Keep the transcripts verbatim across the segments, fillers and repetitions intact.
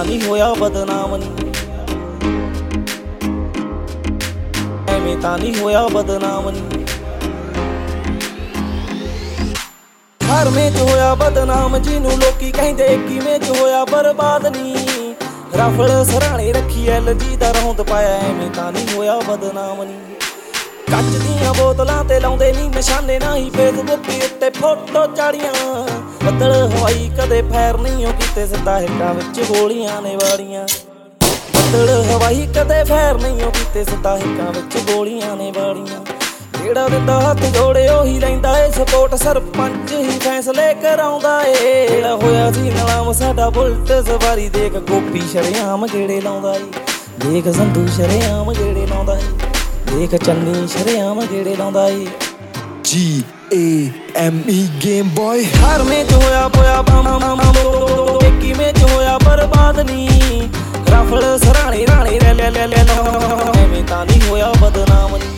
ਤਾਂ ਨਹੀਂ ਹੋਇਆ ਬਦਨਾਮ ਨੀ, ਐਵੇਂ ਤਾਂ ਨਹੀਂ ਹੋਇਆ ਬਦਨਾਮ ਨੀ। ਹਰਮੇ ਚ ਹੋਇਆ ਬਦਨਾਮ ਜਿਹਨੂੰ ਲੋਕੀ ਕਹਿੰਦੇ ਕਿਵੇਂ ਚ ਹੋਇਆ ਬਰਬਾਦ ਨੀ। ਰਫਲ ਸਰਾਣੇ ਰੱਖੀ ਐਲ ਜੀ ਦਾ ਰੌਂਦ ਪਾਇਆ, ਐਵੇਂ ਤਾਂ ਨਹੀਂ ਹੋਇਆ ਬਦਨਾਮ ਨੀ। ਕੱਚ ਦੀਆਂ ਬੋਤਲਾਂ ਤੇ ਲਾਉਂਦੇ ਨੀ ਨਿਸ਼ਾਨੇ, ਨਾ ਹੀ ਫੇਸਬੁੱਕ ਉੱਤੇ ਫੋਟੋ ਚਾੜੀਆਂ। ਬੱਦਲ ਹਵਾਈ ਕਦੇ ਫੈਰ ਨਹੀਂ ਉਹ ਕੀਤੇ, ਸਿੱਧਾ ਹਿੱਕਾਂ ਵਿੱਚ ਗੋਲੀਆਂ ਨੇ ਵਾੜੀਆਂ। ਬੱਦਲ ਹਵਾਈ ਕਦੇ ਫੈਰ ਨਹੀਂ ਉਹ ਕੀਤੇ, ਸਿੱਧਾ ਹਿੱਕਾਂ ਵਿੱਚ ਗੋਲੀਆਂ ਨੇ ਵਾੜੀਆਂ। ਜਿਹੜਾ ਦਿੰਦਾ ਹੱਥ ਜੋੜੇ ਉਹੀ ਲੈਂਦਾ ਏ ਸਪੋਰਟ, ਸਰਪੰਚ ਹੀ ਫੈਸਲੇ ਕਰਾਉਂਦਾ ਏ। ਜਿਹੜਾ ਹੋਇਆ ਸੀ ਨਲਾਮ ਸਾਡਾ ਬੁਲਟ ਸਵਾਰੀ, ਦੇਖ ਗੋਪੀ ਸ਼ਰੇਆਮ ਗੇੜੇ ਲਾਉਂਦਾ ਏ, ਦੇਖ ਸੰਧੂ ਸ਼ਰੇਆਮ ਗੇੜੇ ਲਾਉਂਦਾ ਏ, ਦੇਖ ਚੰਨੀ ਸ਼ਰੇਆਮ ਗੇੜੇ ਲਾਉਂਦਾ ਏ। G A M E game boy. ਹਰਮੇ ਚ ਹੋਇਆ ਪੋਇਆ ਬਾਮਾ ਕਿਵੇਂ ਚ ਹੋਇਆ ਬਰਬਾਦ ਨੀ। ਰਫਲ ਸਰਾਣੇ ਰਾਣੇ ਲੈ ਲੈ ਲੈ ਲੈ ਐਵੇਂ ਤਾਂ ਨਹੀਂ ਹੋਇਆ ਬਦਨਾਮ ਨੀ।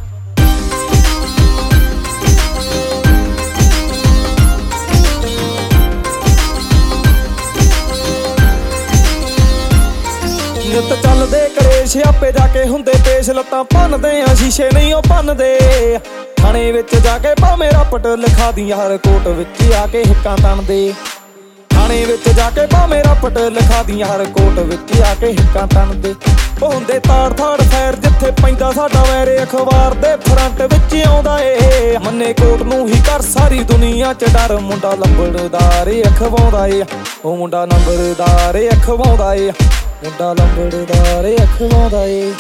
ਨਿੱਤ ਚੱਲਦੇ ਕਲੇਸ਼ ਆਪੇ ਜਾ ਕੇ ਹੁੰਦੇ ਪੇਸ਼, ਲੱਤਾਂ ਭੰਨਦੇ ਆ ਸ਼ੀਸ਼ੇ ਨਹੀਂ ਉਹ ਭੰਨਦੇ। ਥਾਣੇ ਵਿੱਚ ਜਾ ਕੇ ਭਾਵੇਂ ਰੱਪਟ ਲਿਖਾ ਦੀ, ਹਰ ਕੋਟ ਵਿੱਚ ਆ ਕੇ ਹਿੱਕਾਂ ਤਣਦੇ। ਥਾਣੇ ਵਿੱਚ ਜਾ ਕੇ ਭਾਵੇਂ ਰੱਪਟ ਲਿਖਾ ਦੀ, ਹਰ ਕੋਟ ਵਿੱਚ ਆ ਕੇ ਹਿੱਕਾਂ ਤਣਦੇ। ਉਹ ਹੁੰਦੇ ਤਾੜ ਥਾੜ ਫੈਰ ਜਿੱਥੇ ਪੈਂਦਾ ਸਾਡਾ ਵੈਰ, ਅਖਬਾਰ ਦੇ ਫਰੰਟ ਵਿੱਚ ਆਉਂਦਾ ਏ। ਮੰਨੇ ਕੋਟ ਨੂੰ ਹੀ ਕਰ ਸਾਰੀ ਦੁਨੀਆ ਚ ਡਰ, ਮੁੰਡਾ ਲੰਬੜਦਾਰ ਅਖਵਾਉਂਦਾ ਏ, ਉਹ ਮੁੰਡਾ ਨੰਬਰਦਾਰ ਅਖਵਾਉਂਦਾ ਏ, ਮੁੰਡਾ ਲੰਬੜਦਾਰ ਅਖਵਾਉਂਦਾ ਏ।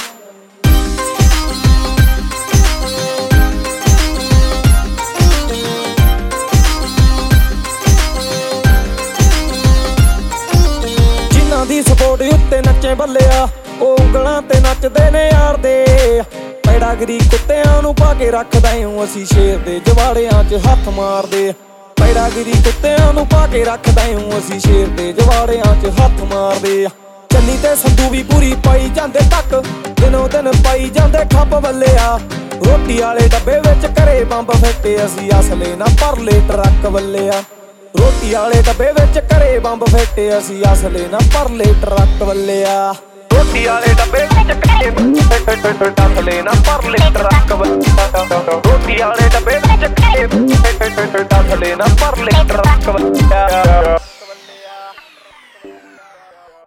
ਜਿਨ੍ਹਾਂ ਦੀ ਸਪੋਰਟ ਉੱਤੇ ਨੱਚੇ ਬੱਲਿਆ, ਉਹ ਉਂਗਲਾਂ ਤੇ ਨੱਚਦੇ ਨੇ ਯਾਰ ਦੇ। ਪੈੜਾਗਰੀ ਕੁੱਤਿਆਂ ਨੂੰ ਪਾ ਕੇ ਰੱਖਦਾ ਊਂ ਅਸੀਂ ਸ਼ੇਰ ਦੇ ਜਵਾੜਿਆਂ ਚ ਹੱਥ ਮਾਰਦੇ। ਪੈੜਾਗਰੀ ਕੁੱਤਿਆਂ ਨੂੰ ਪਾ ਕੇ ਰੱਖਦਾ ਊਂ ਅਸੀਂ ਸ਼ੇਰ ਦੇ ਜਵਾੜਿਆਂ ਚ ਹੱਥ ਮਾਰਦੇ। ਚੰਨੀ ਤੇ ਸੰਧੂ ਵੀ ਪੂਰੀ ਪਾਈ ਜਾਂਦੇ ਤੱਕ, ਦਿਨੋਂ ਦਿਨ ਪਾਈ ਜਾਂਦੇ ਖੱਪ ਵੱਲਿਆ। ਰੋਟੀ ਵਾਲੇ ਡੱਬੇ ਵਿੱਚ ਘਰੇ ਬੰਬ ਫੱਟੇ, ਅਸੀਂ ਅਸਲੇ ਨਾ ਭਰਲੇ ਟਰੱਕ ਵੱਲਿਆ। ਰੋਟੀ ਵਾਲੇ ਡੱਬੇ ਵਿੱਚ ਘਰੇ ਬੰਬ ਫੱਟੇ, ਅਸੀਂ ਅਸਲੇ ਨਾ ਭਰਲੇ ਟਰੱਕ ਵੱਲਿਆ। ਰੋਟੀ ਵਾਲੇ ਡੱਬੇ ਵਿੱਚ ਘਰੇ ਅਸਲੇ ਨਾ ਭਰਲੇ ਟਰੱਕ ਵੱਲਿਆ। ਰੋਟੀ ਵਾਲੇ ਡੱਬੇ ਵਿੱਚ ਘਰੇ ਅਸਲੇ ਨਾ ਭਰਲੇ ਟਰੱਕ ਵੱਲਿਆ।